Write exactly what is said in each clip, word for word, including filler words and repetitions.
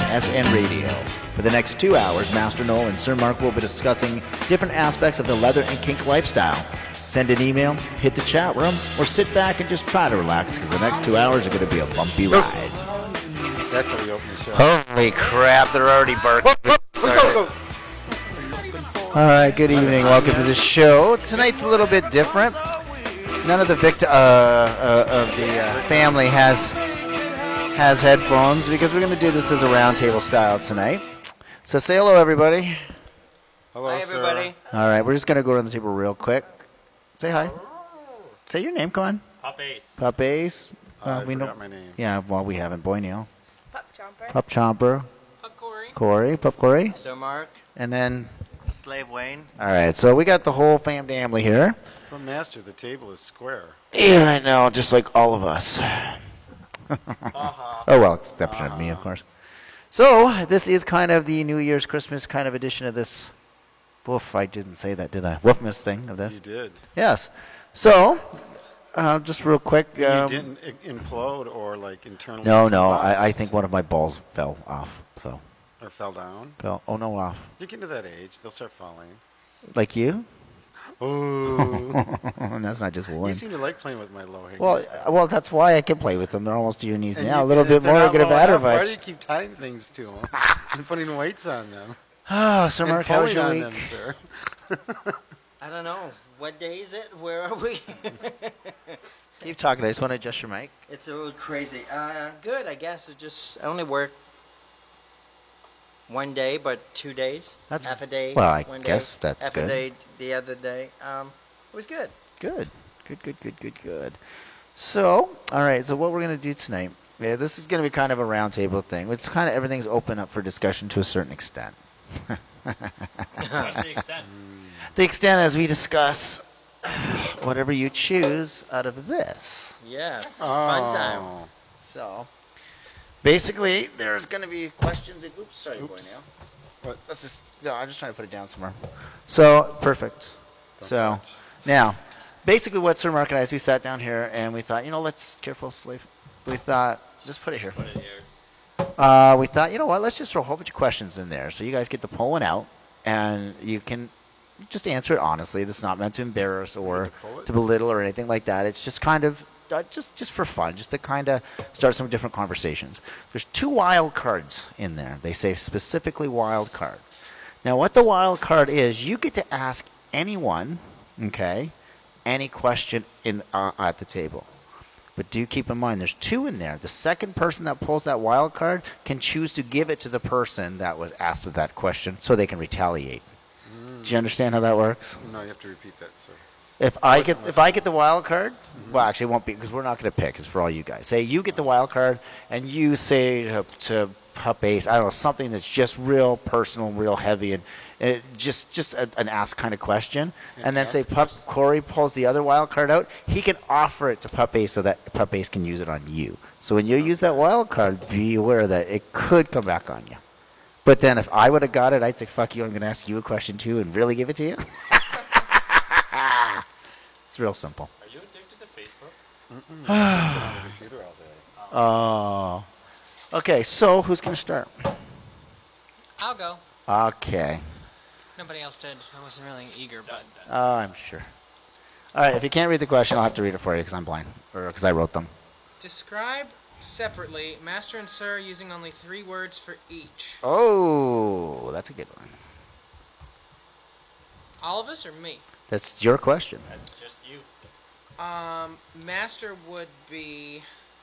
S N Radio. For the next two hours, Master Noel and Sir Mark will be discussing different aspects of the leather and kink lifestyle. Send an email, hit the chat room, or sit back and just try to relax because the next two hours are going to be a bumpy ride. That's how we open the show. Holy crap, they're already barking. All right, good evening. Welcome to the show. Tonight's a little bit different. None of the victim uh, uh, of the uh, family has has headphones because we're going to do this as a roundtable style tonight. So say hello, everybody. Hello, hi, everybody. sir. All right, we're just going to go around the table real quick. Say hi. Say your name. Come on. Pup Ace. Pup Ace. Uh, I we forgot know. my name. Yeah, well, we haven't. Boy Neil. Pup Chomper. Pup Chomper. Pup Corey. Corey. Pup Corey. So, Mark. And then. Slave Wayne. All right, so we got the whole fam family here. Well, Master, the table is square. Yeah, I know, just like all of us. Uh-huh. Oh, well, exception of me, of course. So, this is kind of the New Year's, Christmas kind of edition of this. Woof, I didn't say that, did I? Woofmas thing of this. You did. Yes. So, uh, just real quick. Um, you didn't i- implode or, like, internally... no, no, I, I collapse think one of my balls fell off. So, Or fell down. fell. Oh, no, off. You get to that age, they'll start falling. Like you? Oh. And that's not just You one. seem to like playing with my low hangers. Well, uh, well, that's why I can play with them. They're almost to your knees And now. you- A little if bit they're more, not get a low batter enough, Why do much. you keep tying things to them and putting weights on them? Oh, Sir and Mark, how was pulling your on week? them, sir. I don't know. What day is it? Where are we? Keep talking. I just want to adjust your mic. It's a little crazy. Uh, good, I guess. It just, I only work one day, but two days. That's- half a day. well, I one guess day, that's half good. a day the other day. Um, it was good. Good. Good, good, good, good, good. So, all right. So what we're going to do tonight, yeah, this is going to be kind of a roundtable thing. It's kind of everything's open up for discussion to a certain extent. What's the extent? The extent as we discuss whatever you choose out of this. Yes. Oh. Fun time. So, basically, there's going to be questions. And, oops, sorry, boy, now. What? Let's just. No, I'm just trying to put it down somewhere. So perfect. Don't so touch. now, basically, what Sir Mark and I is we sat down here and we thought, you know, let's careful slave. We thought, just put it here. Put it here. Uh, we thought, you know what? Let's just throw a whole bunch of questions in there, so you guys get to pull one out, and you can just answer it honestly. That's not meant to embarrass or to pull it? to belittle or anything like that. It's just kind of uh, just just for fun, just to kind of start some different conversations. There's two wild cards in there. They say specifically wild card. Now, what the wild card is, you get to ask anyone, okay, any question in uh, at the table. But do keep in mind, there's two in there. The second person that pulls that wild card can choose to give it to the person that was asked that question so they can retaliate. Do you understand how that works? No, you have to repeat that, sir. If I get if I get the wild card, well, actually, it won't be because we're not going to pick. It's for all you guys. Say you get the wild card, and you say to, to Pup Ace, I don't know, something that's just real personal, real heavy, and it just just a, an ask kind of question, An and then say ask Pup Corey pulls the other wild card out. He can offer it to Pup Ace so that Pup Ace can use it on you. So when you use that wild card, be aware that it could come back on you. But then if I would have got it, I'd say, fuck you, I'm going to ask you a question too and really give it to you. It's real simple. Are you addicted to Facebook? Mm-mm. on the computer all day. Oh. Okay, so who's going to start? I'll go. Okay. Nobody else did. I wasn't really eager, but Oh, I'm sure. All right, if you can't read the question, I'll have to read it for you because I'm blind. Or because I wrote them. describe separately Master and Sir using only three words for each. Oh, that's a good one. All of us or me? That's your question. That's just you. Um, Master would be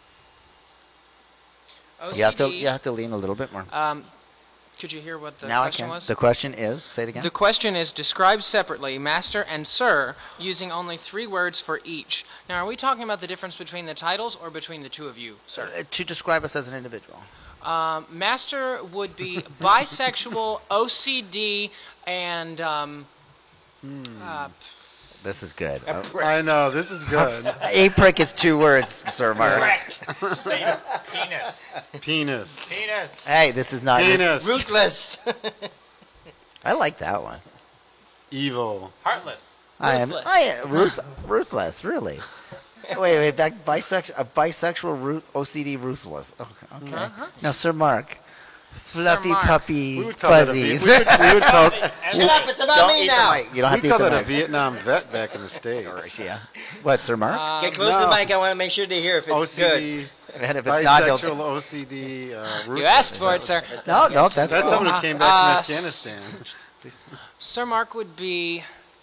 O C D. You have to you have to lean a little bit more. Um, could you hear what the now I question can. was? The question is, say it again. The question is, describe separately Master and Sir using only three words for each. Now, are we talking about the difference between the titles or between the two of you, Sir? Uh, to describe us as an individual. Um, Master would be bisexual, O C D, and um, uh, This is good. Uh, I know, this is good. a prick is two words, Sir Mark. Correct. Say penis. Penis. Penis. Hey, this is not. Penis. Ruthless. I like that one. Evil. Heartless. I am. Ruthless. I am ruth, ruthless. Really. wait, wait. Back bisexual. A bisexual, root, O C D, ruthless. Okay. okay. Uh-huh. Now, Sir Mark, Fluffy Mark. puppy We would call that a V- fuzzies. we would, we would call, Shut up, it's about Don't me eat now. the mic. You don't have we to call eat that the a mic. Vietnam vet back in the States. Yeah. What, Sir Mark? Um, Get close to no. the mic. I want to make sure to hear if it's good. O C D, and if it's not, bisexual, he'll... O C D. Uh, You root- asked for it, sir. No, no, that's, That's cool. someone who came back Uh, from Afghanistan. Sir Mark would be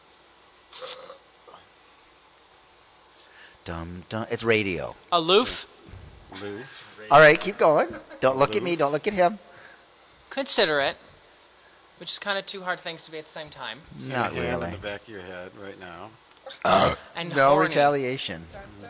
Dum, dum. It's radio. aloof, Loose. All right, keep going. Don't look at me. Don't look at him. considerate, which is kind of two hard things to be at the same time, Not Hand in really. the back of your head right now. and No horny. retaliation.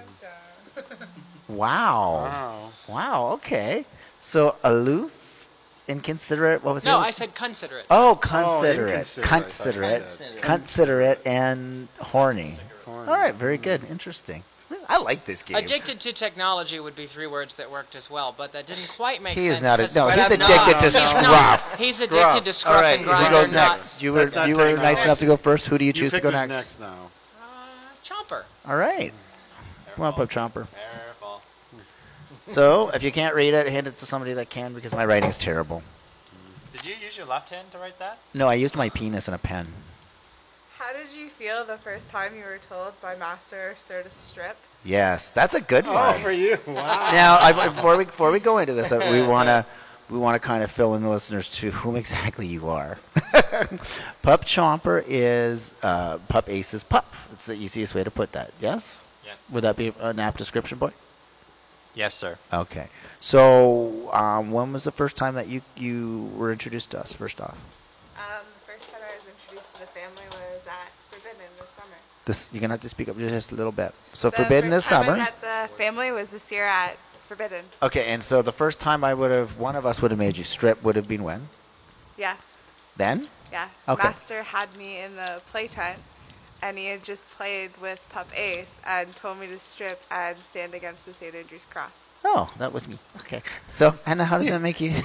Wow. Wow. Wow, okay. So aloof, inconsiderate, what was it? No, I said considerate. Oh, considerate. inconsiderate, I thought you Considerate. said. Considerate and horny. Horny. All right, very good. Interesting. I like this game. Addicted to technology would be three words that worked as well, but that didn't quite make He sense. is not a, 'cause- no, But he's I'm addicted not. to He's He's scruff. not. He's addicted Scruff. to All scruff right, and who grinder. goes not, next? You were That's not you were nice technology. enough to go first. Who do you You choose to pick go who's next? next now. Uh, Chomper. All right. Come on, Pup Chomper. Careful. So, if you can't read it, hand it to somebody that can because my writing is terrible. Did you use your left hand to write that? No, I used my penis and a pen. How did you feel the first time you were told by Master Sir to strip? Yes, that's a good Oh, one. for you. Wow. Now, I, before we before we go into this, uh, we wanna we wanna kind of fill in the listeners to whom exactly you are. Pup Chomper is uh, Pup Ace's pup. It's the easiest way to put that. Yes. Yes. Would that be an apt description, boy? Yes, sir. Okay. So, um, when was the first time that you you were introduced to us? First off, Um, the first time I was introduced to the family was at Forbidden this summer. this you're gonna have to speak up just a little bit. So, The Forbidden this first time I summer. met the family was this year at Forbidden. Okay, and so the first time I would have one of us would have made you strip would have been when? Yeah, Then? yeah. Okay. Master had me in the play tent, and he had just played with Pup Ace and told me to strip and stand against the Saint Andrew's cross. Oh, that was me. Okay. So, Anna, how did that make you?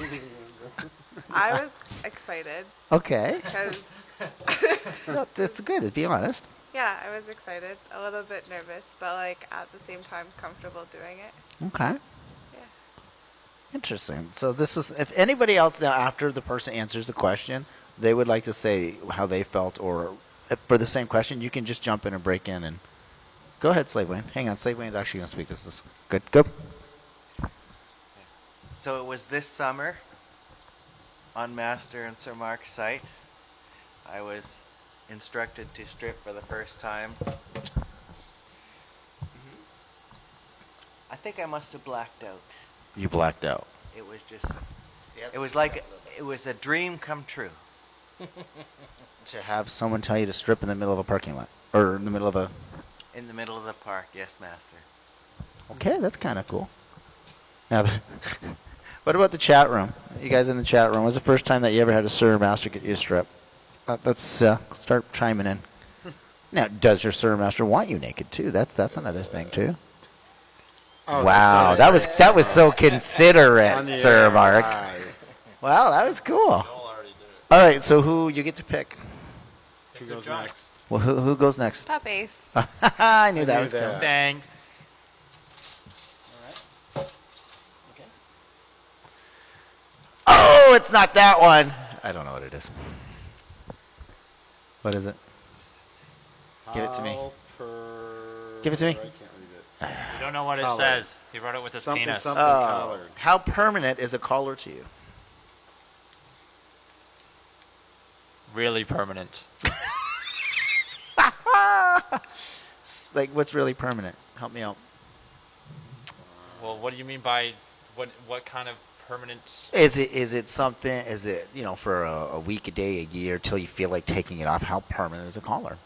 I was excited Okay. because, No, that's good. Be honest. yeah, I was excited, a little bit nervous, but like at the same time comfortable doing it. Okay. Yeah. Interesting. So this is if anybody else now after the person answers the question, they would like to say how they felt or uh, for the same question, you can just jump in and break in and go ahead, Slave Wayne. Hang on, Slave Wayne's actually going to speak. This is good. Go. So it was this summer on Master and Sir Mark's site. I was instructed to strip for the first time. I think I must have blacked out. You blacked out. It was just, it was like, it was a dream come true. To have someone tell you to strip in the middle of a parking lot or in the middle of a. In the middle of the park, yes, Master. Okay, that's kind of cool. Now, the, what about the chat room? You guys in the chat room? When was the first time that you ever had a Sir or Master get you a strip? Uh, let's uh, start chiming in. Now, does your Sir or Master want you naked too? That's that's another thing too. Oh, Wow, that's that all was right. that was so On considerate, the Sir air. Mark. Right. Wow, that was cool. Joel already did it. All right, so who you get to pick? Who Good goes job. next? Well, who who goes next? Pup Ace. I knew that knew was that. coming. Thanks. Oh, it's not that one. I don't know what it is. What is it? Give it to me. How per- Give it to me. I can't read it. You don't know what it Collar. says. He wrote it with his Something, penis. something. Oh, collared. how permanent is a collar to you? Really permanent. S- like, what's really permanent? Help me out. Well, what do you mean by what? What kind of permanent? Is it is it something? Is it you know for a, a week, a day, a year, till you feel like taking it off? How permanent is a collar?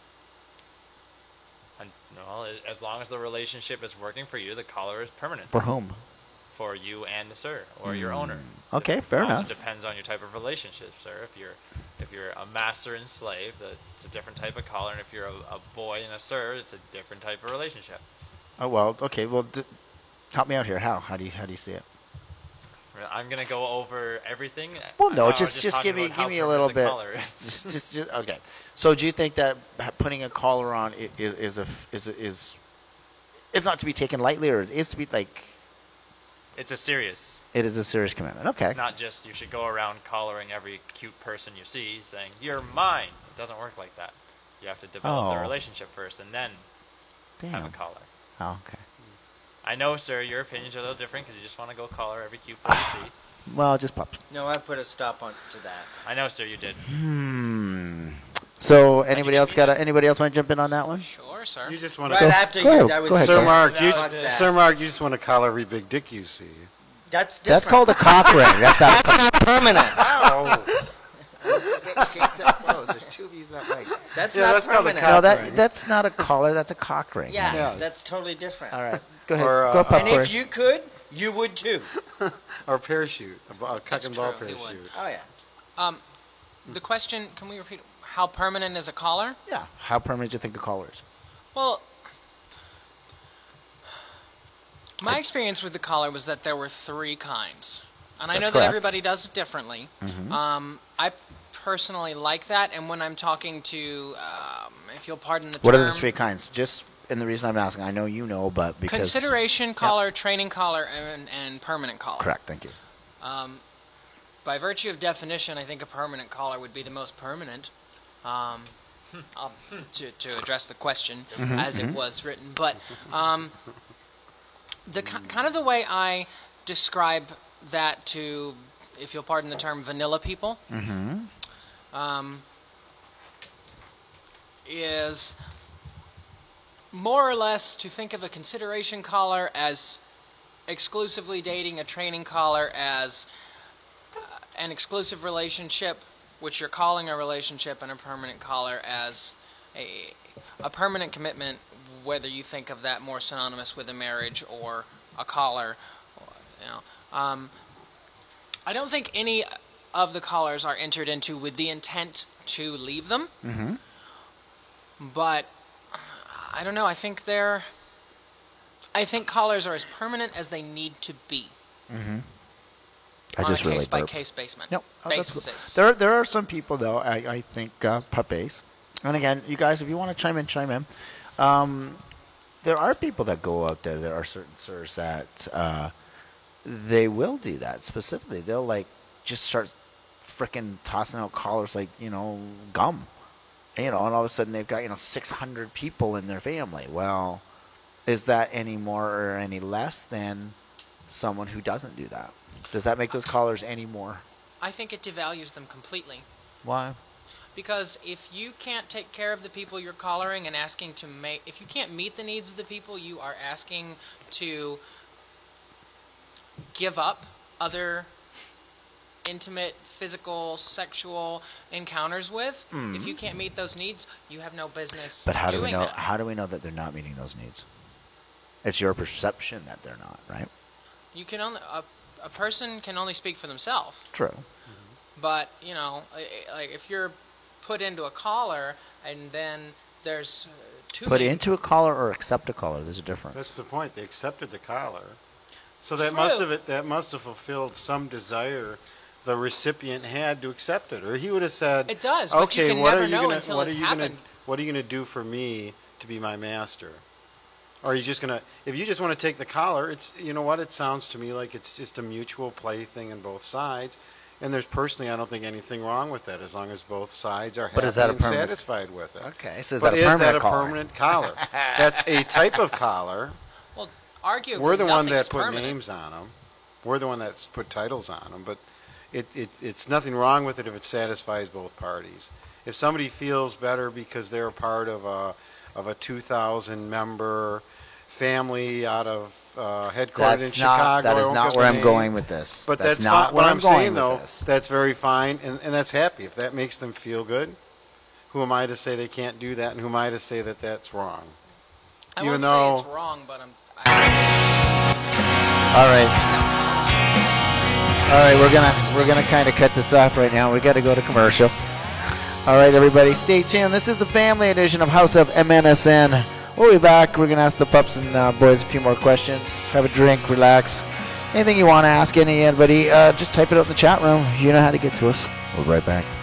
I- Well, as long as the relationship is working for you, the collar is permanent For whom? for you and the sir or your owner. Mm, okay, fair it also enough. depends on your type of relationship, sir. If you're if you're a master and slave, that it's a different type of collar, and if you're a, a boy and a sir, it's a different type of relationship. Oh well, okay. Well, d- help me out here. How? How do you how do you see it? I'm gonna go over everything. Well, no, I was just just talking give me about how give me a little permanent bit. the collar is. just, just just okay. So do you think that h- putting a collar on i- is is a f- is a- is it's not to be taken lightly, or it is to be like it's a serious. It is a serious commitment. Okay. It's not just you should go around collaring every cute person you see, saying you're mine. It doesn't work like that. You have to develop the Oh. relationship first, and then have Damn. a collar. Oh, okay. I know, sir, your opinions are a little different because you just want to go collar every cute person you see. Well, just pups. No, I put a stop on to that. I know, sir, you did. Hmm. So anybody else got? A, anybody else want to jump in on that one? Sure, sir. You just want Right to. after go you, ahead, that was go ahead, Sir go Mark, you, Fuck that. Sir Mark, you just want to collar every big dick you see. That's different. That's called a cock ring. That's not. That's not permanent. Oh. There's two V's that way. That's Yeah, not that's called a permanent. cock No, that ring. that's not a collar. That's a cock ring. Yeah, Yeah. that's totally different. All right. Go ahead. Or, uh, go pup And Corey. if you could, you would too. Or parachute, a, ba- a cock That's and ball true, he would. parachute. Oh yeah. Um, the question, can we repeat? How permanent is a collar? Yeah. How permanent do you think a collar is? Well, my experience with the collar was that there were three kinds. And I That's know correct. that everybody does it differently. Um, I personally like that, and when I'm talking to, um, if you'll pardon the What term, are the three kinds? Just, and the reason I'm asking, I know you know, but because consideration collar, training collar, and, and permanent collar. Correct. Thank you. Um, by virtue of definition, I think a permanent collar would be the most permanent. Um, um, to, to address the question as it was written, but um, the ki- kind of the way I describe that to, if you'll pardon the term, vanilla people, um, is more or less to think of a consideration collar as exclusively dating, a training collar as uh, an exclusive relationship, which you're calling a relationship, and a permanent collar as a, a permanent commitment, whether you think of that more synonymous with a marriage or a collar. You know. um, I don't think any of the collars are entered into with the intent to leave them. Mm-hmm. But I don't know. I think they're. I think collars are as permanent as they need to be. I on just a really case by burped. case basement. Nope. Oh, that's cool. basis. There, there are some people though. I, I think uh, pup ace. And again, you guys, if you want to chime in, chime in. Um, there are people that go out there. There are certain sirs that uh, they will do that specifically. They'll like just start freaking tossing out collars like you know gum, you know, and all of a sudden they've got you know six hundred people in their family. Well, is that any more or any less than someone who doesn't do that? Does that make those collars any more? I think it devalues them completely. Why? Because if you can't take care of the people you're collaring and asking to make, if you can't meet the needs of the people you are asking to give up other intimate, physical, sexual encounters with, if you can't meet those needs, you have no business But how do doing we know? that. How do we know that they're not meeting those needs? It's your perception that they're not, right? You can only a, a person can only speak for themselves. True. But you know, I- I- like if you're put into a collar and then there's uh, too Put many into a collar or accept a collar. There's a difference. That's the point. They accepted the collar, so that must True. have it. That must have fulfilled some desire the recipient had to accept it, or he would have said, It does, but you "Okay, can what never are you know gonna? until what it's are you gonna? happened." What are you gonna do for me to be my master?" Or are you just gonna? If you just want to take the collar, it's you know what? It sounds to me like it's just a mutual play thing on both sides. And there's personally, I don't think anything wrong with that, as long as both sides are happy But is that a and permanent- satisfied with it. Okay, so is But that a is permanent that a collar? permanent collar? That's a type of collar. Well, arguably, We're the one nothing that is put permanent. names on them. We're the one that's put titles on them. But it, it, it's nothing wrong with it if it satisfies both parties. If somebody feels better because they're part of a of a two thousand member family out of uh, headquartered in That's not. Chicago, That I is won't not get where the I'm name. going with this. But that's, that's, not fine. where What I'm I'm going saying, with though, this. that's very fine, and, and that's happy. If that makes them feel good, who am I to say they can't do that, and who am I to say that that's wrong? I Even won't though- say it's wrong, but I'm. I, All right. All right, we're gonna we're gonna kind of cut this off right now. We got to go to commercial. All right, everybody, stay tuned. This is the family edition of House of M N S N. We'll be back. We're gonna ask the pups and uh, boys a few more questions. Have a drink, relax. Anything you want to ask anybody, uh, just type it out in the chat room. You know how to get to us. We'll be right back.